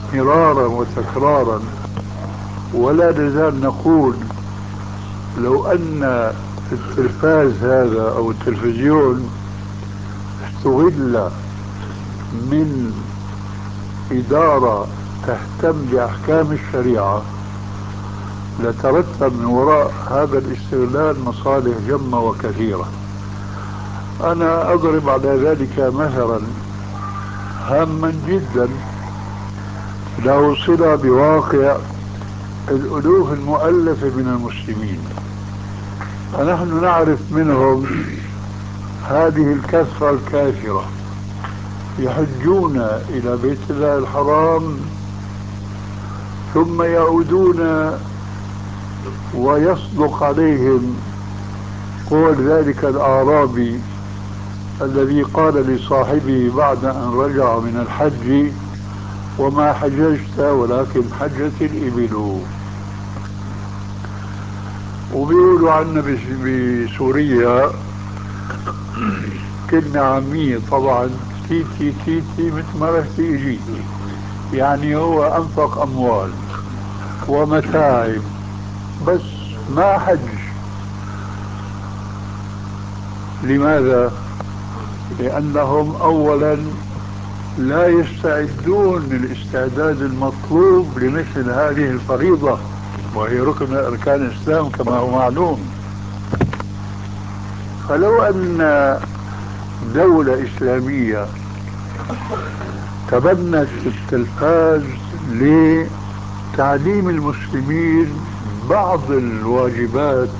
مرارا وتكرارا، ولا نزال نقول لو أن التلفاز هذا أو التلفزيون استغل من إدارة تهتم بأحكام الشريعة لترتب من وراء هذا الاستغلال مصالح جمة وكثيرة. أنا أضرب على ذلك مثلا هاما جدا له صلة بواقع الألوف المؤلفة من المسلمين، فنحن نعرف منهم هذه الكثرة الكافرة يحجون إلى بيت الله الحرام ثم يعودون ويصدق عليهم قول ذلك الأعرابي الذي قال لصاحبه بعد أن رجع من الحج: وما حججت ولكن حجت الإبل. وبيقولوا عنا بسوريا كلمة عامية طبعا: تيتي تيتي مثل ما رحتي اجيتي، يعني هو أنفق أموال ومتاعب بس ما حج. لماذا؟ لأنهم أولا لا يستعدون للاستعداد المطلوب لمثل هذه الفريضة، وهي ركن من أركان الإسلام كما هو معلوم. فلو أن دولة إسلامية تبنت التلفاز لتعليم المسلمين بعض الواجبات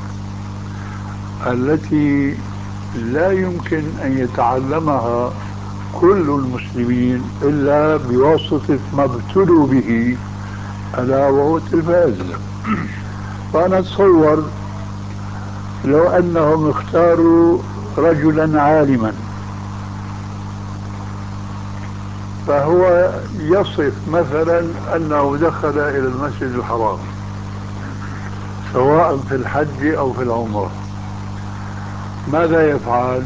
التي لا يمكن أن يتعلمها كل المسلمين إلا بواسطة ما ابتلوا به، ألا وهو التلفاز. فأنا أتصور لو أنهم اختاروا رجلا عالما فهو يصف مثلا أنه دخل إلى المسجد الحرام سواء في الحج أو في العمرة، ماذا يفعل؟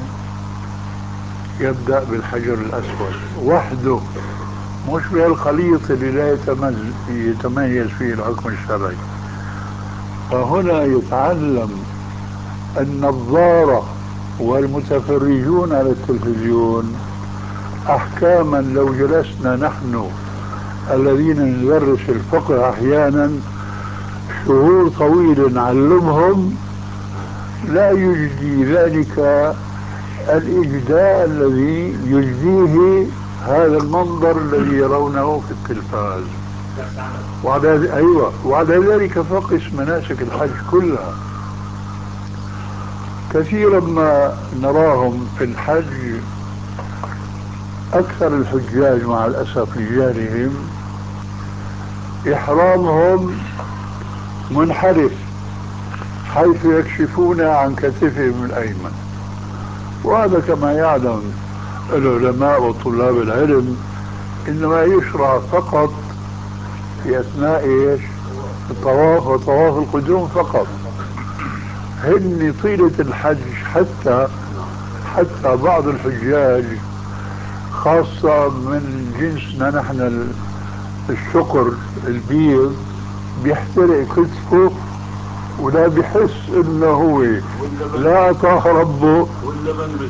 يبدأ بالحجر الأسود وحده، مش بالخليط اللي لا يتميز فيه الحكم الشرعي. فهنا يتعلم النظارة والمتفرجون على التلفزيون أحكاما لو جلسنا نحن الذين ندرس الفقه أحيانا شهور طويلة نعلمهم لا يجدي ذلك الإجداء الذي يجديه هذا المنظر الذي يرونه في التلفاز. وعلى ذلك فقس مناسك الحج كلها. كثيرا ما نراهم في الحج أكثر الحجاج مع الأسف لجهلهم إحرامهم منحرف حيث يكشفون عن كتفهم الأيمن، وهذا كما يعلم العلماء وطلاب العلم إنما يشرع فقط في أثناء الطواف وطواف القدوم فقط. هن طيلة الحج حتى بعض الحجاج خاصة من جنسنا نحن الشقر البيض بيحترق كتفه ولا بيحس انه هو لا اعطاه ربه ولا من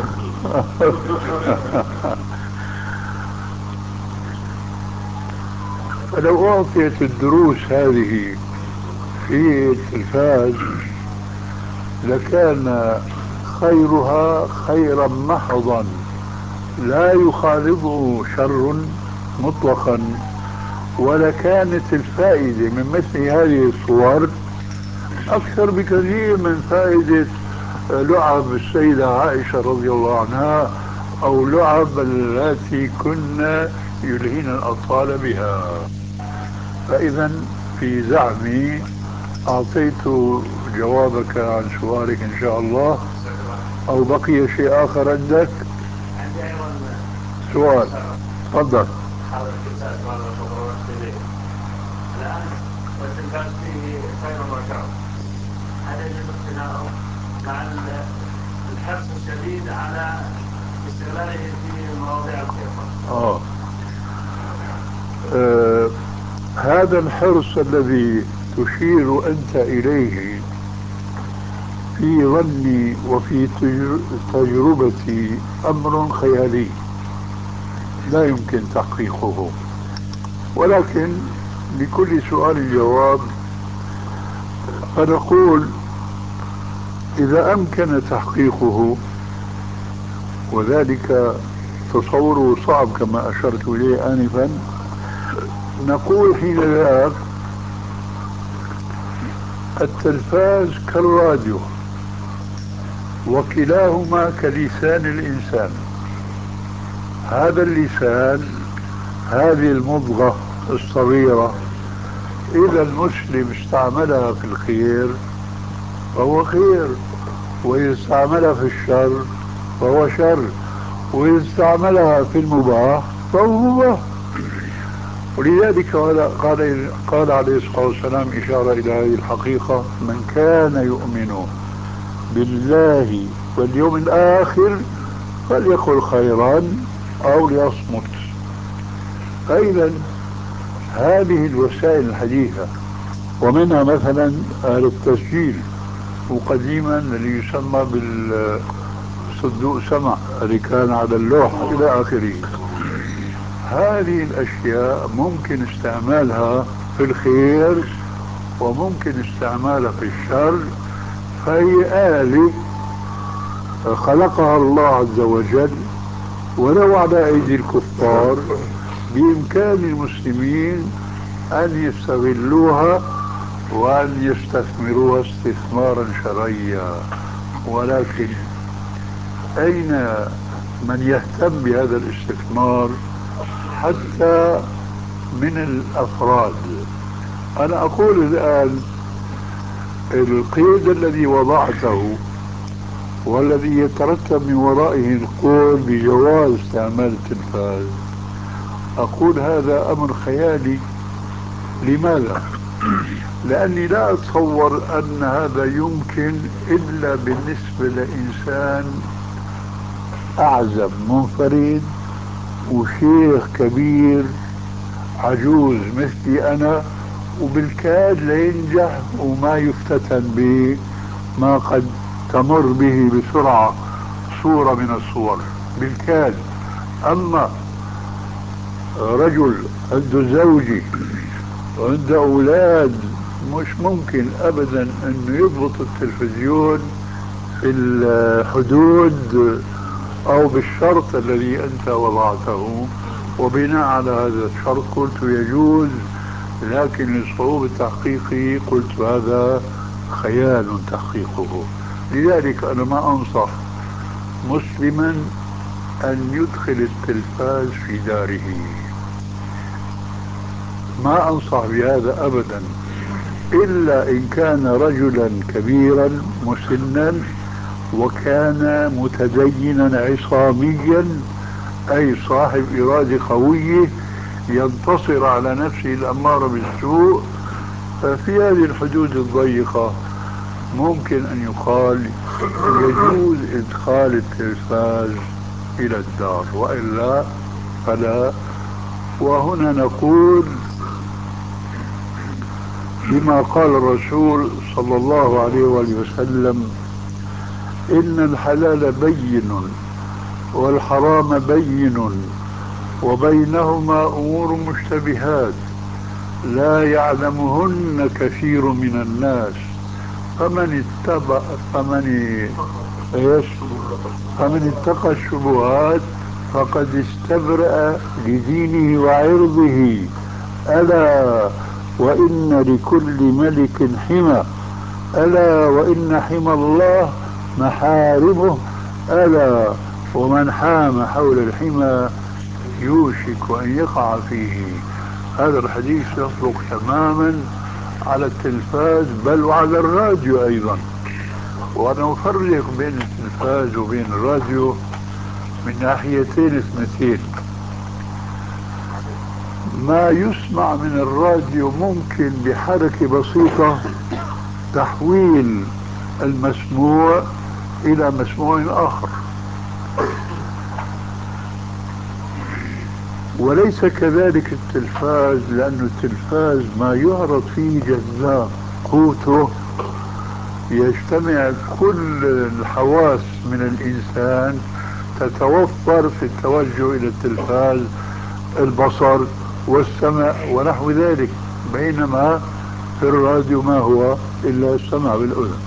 فلو اعطيت الدروس هذه في التلفاز لكان خيرها خيرا محضا لا يخالطه شر مطلقا، ولكانت الفائدة من مثل هذه الصور أكثر بكثير من فائدة لعب السيدة عائشة رضي الله عنها أو لعب التي كنا يلهين الأطفال بها. فإذا في زعمي أعطيت جوابك عن سؤالك إن شاء الله، أو بقي شيء آخر عندك؟ عندي أيضا سؤال. تفضل. الآن والتلفاز فيه خير وشر، هل يجب اقتناؤه مع الحرص الشديد على استغلاله في مواضيع الخير؟ هذا الحرص الذي تشير أنت إليه في ظني وفي تجربتي أمر خيالي لا يمكن تحقيقه، ولكن لكل سؤال جواب. فنقول إذا أمكن تحقيقه، وذلك تصوره صعب كما أشرت إليه آنفا، نقول حين ذاك التلفاز كالراديو، وكلاهما كلسان الإنسان. هذا اللسان، هذه المضغة الصغيرة، إذا المسلم استعملها في الخير فهو خير، وإذا استعملها في الشر فهو شر، وإذا استعملها في المباح فهو مباح. ولذلك قال عليه الصلاة والسلام إشارة إلى هذه الحقيقة: من كان يؤمن بالله واليوم الآخر فليقل خيرا أو ليصمت. فإذا هذه الوسائل الحديثة، ومنها مثلا التسجيل، وقديما اللي يسمى بالصندوق سمع اللي كان على اللوحة إلى آخره. هذه الأشياء ممكن استعمالها في الخير وممكن استعمالها في الشر، فهي آلة خلقها الله عز وجل، ولو على أيدي الكفار بإمكان المسلمين أن يستغلوها وأن يستثمروها استثمارا شرعيا. ولكن أين من يهتم بهذا الاستثمار حتى من الأفراد؟ أنا أقول الآن القيد الذي وضعته والذي يترتب من ورائه القول بجواز استعمال التلفاز، أقول هذا أمر خيالي. لماذا؟ لأني لا أتصور أن هذا يمكن إلا بالنسبة لإنسان أعزب منفرد وشيخ كبير عجوز مثلي أنا، وبالكاد لينجح وما يفتتن بما قد تمر به بسرعة صورة من الصور، بالكاد. أما رجل عنده زوجي وعنده أولاد مش ممكن أبدا أنه يضبط التلفزيون في الحدود أو بالشرط الذي أنت وضعته. وبناء على هذا الشرط قلت يجوز، لكن لصعوبة تحقيقه قلت هذا خيال تحقيقه. لذلك أنا ما أنصح مسلما أن يدخل التلفاز في داره، ما أنصح بهذا أبدا، إلا إن كان رجلا كبيرا مسنا وكان متدينا عصاميا، أي صاحب إرادة قوية ينتصر على نفسه الأمارة بالسوء. ففي هذه الحدود الضيقة ممكن أن يقال يجوز إدخال التلفاز إلى الدار، وإلا فلا. وهنا نقول بما قال الرسول صلى الله عليه وآله وسلم: إن الحلال بين والحرام بين وبينهما أمور مشتبهات لا يعلمهن كثير من الناس، فمن اتقى الشبهات فقد استبرأ لدينه وعرضه. ألا وإن لكل ملك حمى، ألا وإن حمى الله محارمه، ألا ومن حام حول الحمى يوشك أن يقع فيه. هذا الحديث يطلق تماما على التلفاز بل وعلى الراديو أيضا. وأنا أفرق بين التلفاز وبين الراديو من ناحيتين اثنتين. ما يسمع من الراديو ممكن بحركة بسيطة تحويل المسموع إلى مسموع آخر. وليس كذلك التلفاز، لأن التلفاز ما يعرض فيه جذاب قوته يجتمع كل الحواس من الإنسان تتوفر في التوجه إلى التلفاز، البصر والسمع ونحو ذلك، بينما في الراديو ما هو إلا السمع بالأذن.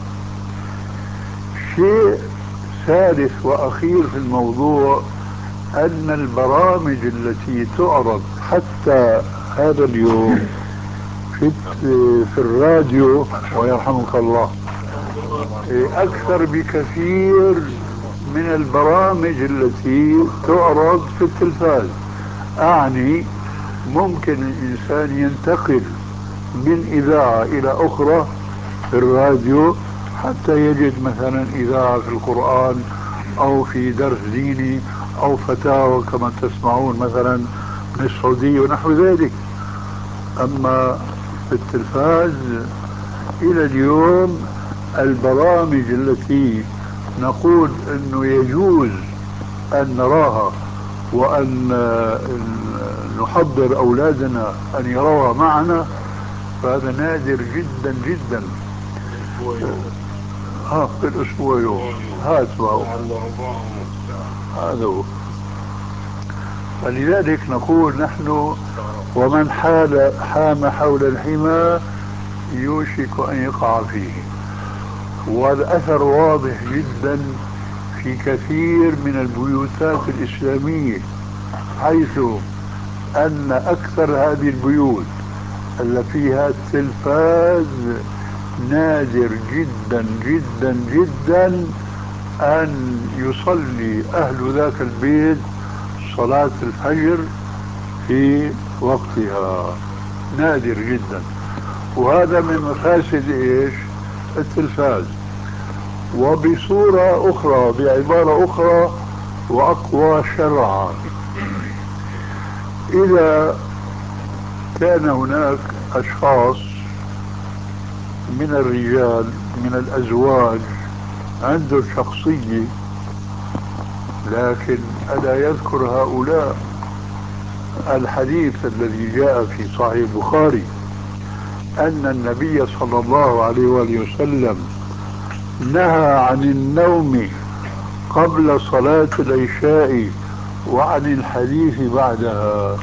شيء ثالث وأخير في الموضوع أن البرامج التي تعرض حتى هذا اليوم في الراديو ويرحمك الله أكثر بكثير من البرامج التي تعرض في التلفاز. أعني ممكن الإنسان ينتقل من إذاعة إلى أخرى في الراديو حتى يجد مثلا إذاعة في القرآن أو في درس ديني أو فتاوى كما تسمعون مثلا من السعودية ونحو ذلك. أما في التلفاز إلى اليوم البرامج التي نقول أنه يجوز أن نراها وأن نحضر أولادنا أن يروها معنا فهذا نادر جدا جدا. في الأسبوع يوم هذا هو. فلذلك نقول نحن ومن حام حول الحمى يوشك أن يقع فيه. والأثر واضح جدا في كثير من البيوتات الإسلامية، حيث أن أكثر هذه البيوت اللي فيها التلفاز نادر جدا جدا جدا أن يصلي أهل ذاك البيت صلاة الفجر في وقتها، نادر جدا. وهذا من مفاسد إيش؟ التلفاز. وبصورة أخرى بعبارة أخرى وأقوى شرعا، إذا كان هناك أشخاص من الرجال من الأزواج عنده شخصية، لكن ألا يذكر هؤلاء الحديث الذي جاء في صحيح البخاري أن النبي صلى الله عليه وآله وسلم نهى عن النوم قبل صلاة العشاء وعن الحديث بعدها.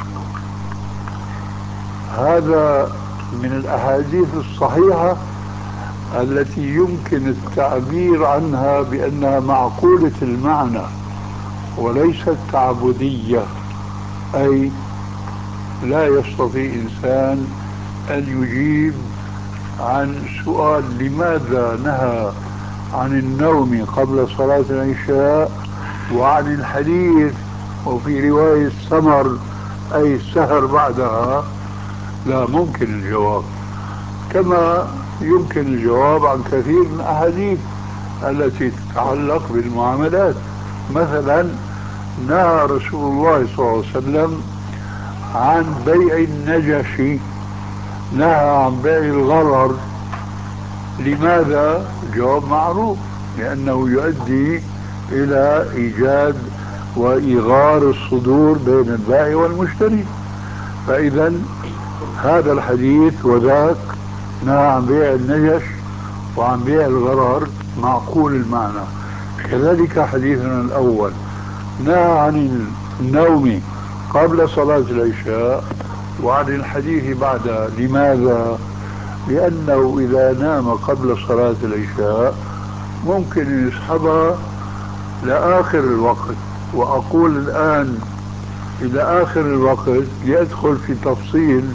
هذا من الأحاديث الصحيحة التي يمكن التعبير عنها بأنها معقولة المعنى وليست تعبدية، أي لا يستطيع إنسان أن يجيب عن سؤال لماذا نهى عن النوم قبل صلاة العشاء وعن الحديث وفي رواية السمر أي السهر بعدها. لا ممكن الجواب، كما يمكن الجواب عن كثير من الأحاديث التي تتعلق بالمعاملات. مثلا نهى رسول الله صلى الله عليه وسلم عن بيع النجش، نهى عن بيع الغرر. لماذا؟ جواب معروف، لأنه يؤدي إلى إيجاد وإيغار الصدور بين البائع والمشتري. فإذا هذا الحديث وذاك نهى عن بيع النجش وعن بيع الغرر معقول المعنى. كذلك حديثنا الأول نهى عن النوم قبل صلاة العشاء وعن الحديث بعدها. لماذا؟ لأنه إذا نام قبل صلاة العشاء ممكن يسحبها لآخر الوقت. وأقول الآن إلى آخر الوقت يدخل في تفصيل